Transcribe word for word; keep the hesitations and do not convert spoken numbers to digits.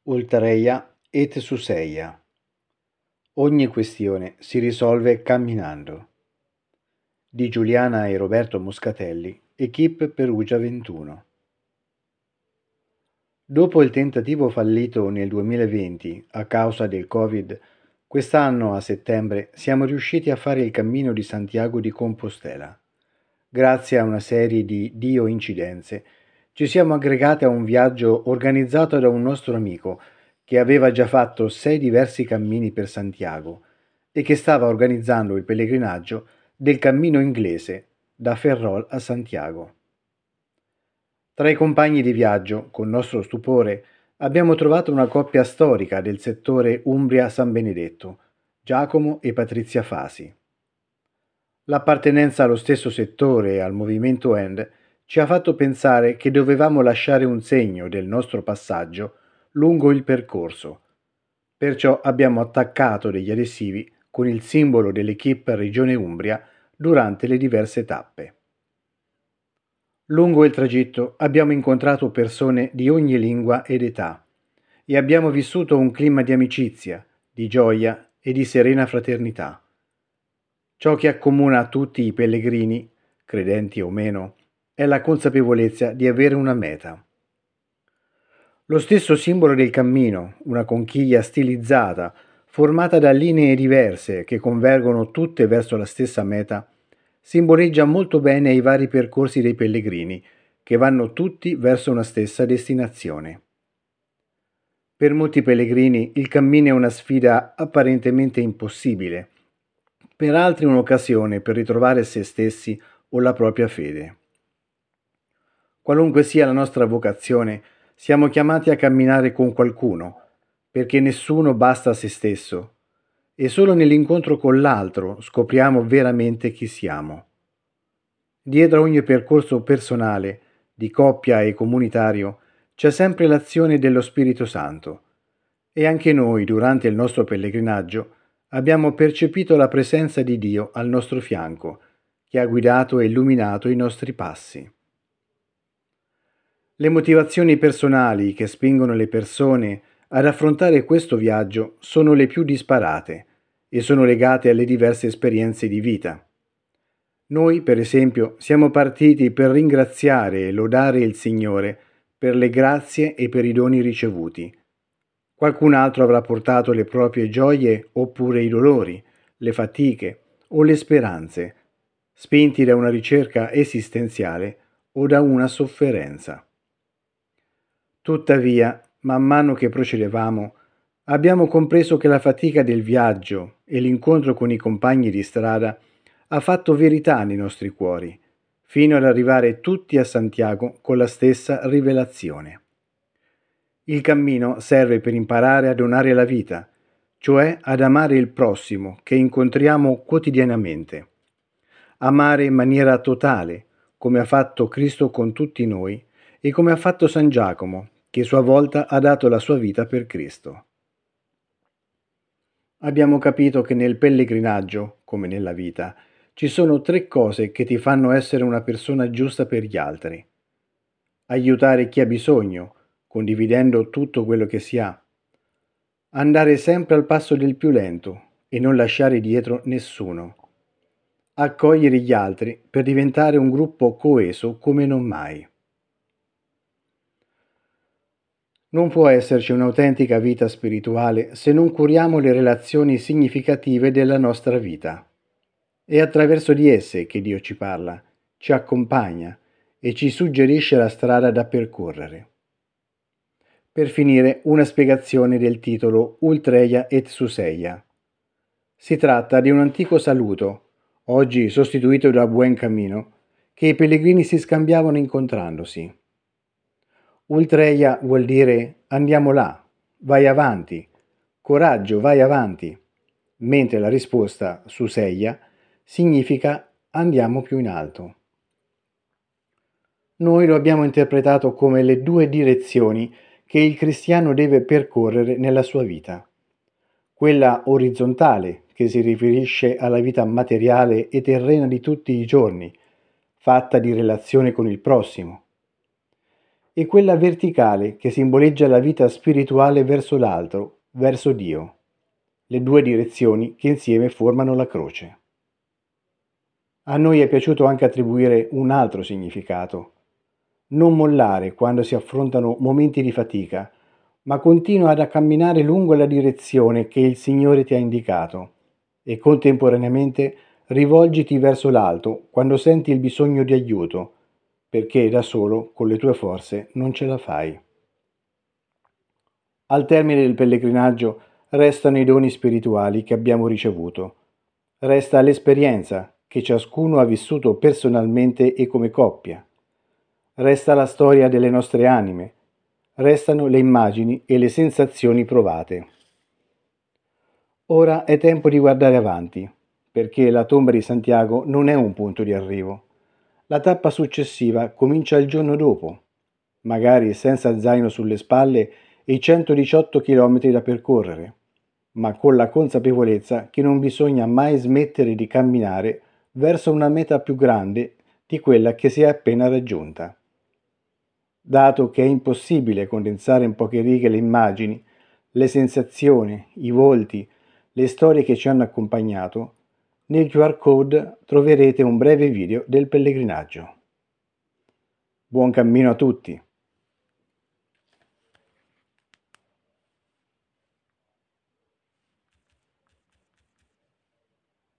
Ultreia et Suseia. Ogni questione si risolve camminando. Di Giuliana e Roberto Moscatelli, Equipe Perugia ventuno. Dopo il tentativo fallito nel duemilaventi a causa del Covid, quest'anno a settembre siamo riusciti a fare il Cammino di Santiago di Compostela. Grazie a una serie di Dio incidenze, ci siamo aggregati a un viaggio organizzato da un nostro amico che aveva già fatto sei diversi cammini per Santiago e che stava organizzando il pellegrinaggio del cammino inglese da Ferrol a Santiago. Tra i compagni di viaggio, con nostro stupore, abbiamo trovato una coppia storica del settore Umbria-San Benedetto, Giacomo e Patrizia Fasi. L'appartenenza allo stesso settore e al movimento End ci ha fatto pensare che dovevamo lasciare un segno del nostro passaggio lungo il percorso. Perciò abbiamo attaccato degli adesivi con il simbolo dell'Equipe Regione Umbria durante le diverse tappe. Lungo il tragitto abbiamo incontrato persone di ogni lingua ed età e abbiamo vissuto un clima di amicizia, di gioia e di serena fraternità. Ciò che accomuna tutti i pellegrini, credenti o meno, è la consapevolezza di avere una meta. Lo stesso simbolo del cammino, una conchiglia stilizzata, formata da linee diverse che convergono tutte verso la stessa meta, simboleggia molto bene i vari percorsi dei pellegrini, che vanno tutti verso una stessa destinazione. Per molti pellegrini il cammino è una sfida apparentemente impossibile, per altri un'occasione per ritrovare se stessi o la propria fede. Qualunque sia la nostra vocazione, siamo chiamati a camminare con qualcuno, perché nessuno basta a se stesso, e solo nell'incontro con l'altro scopriamo veramente chi siamo. Dietro a ogni percorso personale, di coppia e comunitario, c'è sempre l'azione dello Spirito Santo, e anche noi, durante il nostro pellegrinaggio, abbiamo percepito la presenza di Dio al nostro fianco, che ha guidato e illuminato i nostri passi. Le motivazioni personali che spingono le persone ad affrontare questo viaggio sono le più disparate e sono legate alle diverse esperienze di vita. Noi, per esempio, siamo partiti per ringraziare e lodare il Signore per le grazie e per i doni ricevuti. Qualcun altro avrà portato le proprie gioie oppure i dolori, le fatiche o le speranze, spinti da una ricerca esistenziale o da una sofferenza. Tuttavia, man mano che procedevamo, abbiamo compreso che la fatica del viaggio e l'incontro con i compagni di strada ha fatto verità nei nostri cuori, fino ad arrivare tutti a Santiago con la stessa rivelazione. Il cammino serve per imparare a donare la vita, cioè ad amare il prossimo che incontriamo quotidianamente. Amare in maniera totale, come ha fatto Cristo con tutti noi e come ha fatto San Giacomo, che a sua volta ha dato la sua vita per Cristo. Abbiamo capito che nel pellegrinaggio, come nella vita, ci sono tre cose che ti fanno essere una persona giusta per gli altri. Aiutare chi ha bisogno, condividendo tutto quello che si ha. Andare sempre al passo del più lento e non lasciare dietro nessuno. Accogliere gli altri per diventare un gruppo coeso come non mai. Non può esserci un'autentica vita spirituale se non curiamo le relazioni significative della nostra vita. È attraverso di esse che Dio ci parla, ci accompagna e ci suggerisce la strada da percorrere. Per finire, una spiegazione del titolo Ultreia et Suseia. Si tratta di un antico saluto, oggi sostituito da Buen Camino, che i pellegrini si scambiavano incontrandosi. Ultreia vuol dire andiamo là, vai avanti, coraggio, vai avanti, mentre la risposta Suseia significa andiamo più in alto. Noi lo abbiamo interpretato come le due direzioni che il cristiano deve percorrere nella sua vita. Quella orizzontale, che si riferisce alla vita materiale e terrena di tutti i giorni, fatta di relazione con il prossimo, e quella verticale che simboleggia la vita spirituale verso l'altro, verso Dio, le due direzioni che insieme formano la croce. A noi è piaciuto anche attribuire un altro significato. Non mollare quando si affrontano momenti di fatica, ma continua a camminare lungo la direzione che il Signore ti ha indicato e contemporaneamente rivolgiti verso l'alto quando senti il bisogno di aiuto, perché da solo, con le tue forze, non ce la fai. Al termine del pellegrinaggio restano i doni spirituali che abbiamo ricevuto. Resta l'esperienza che ciascuno ha vissuto personalmente e come coppia. Resta la storia delle nostre anime. Restano le immagini e le sensazioni provate. Ora è tempo di guardare avanti, perché la tomba di Santiago non è un punto di arrivo. La tappa successiva comincia il giorno dopo, magari senza zaino sulle spalle e centodiciotto chilometri da percorrere, ma con la consapevolezza che non bisogna mai smettere di camminare verso una meta più grande di quella che si è appena raggiunta. Dato che è impossibile condensare in poche righe le immagini, le sensazioni, i volti, le storie che ci hanno accompagnato, nel Q R code troverete un breve video del pellegrinaggio. Buon cammino a tutti!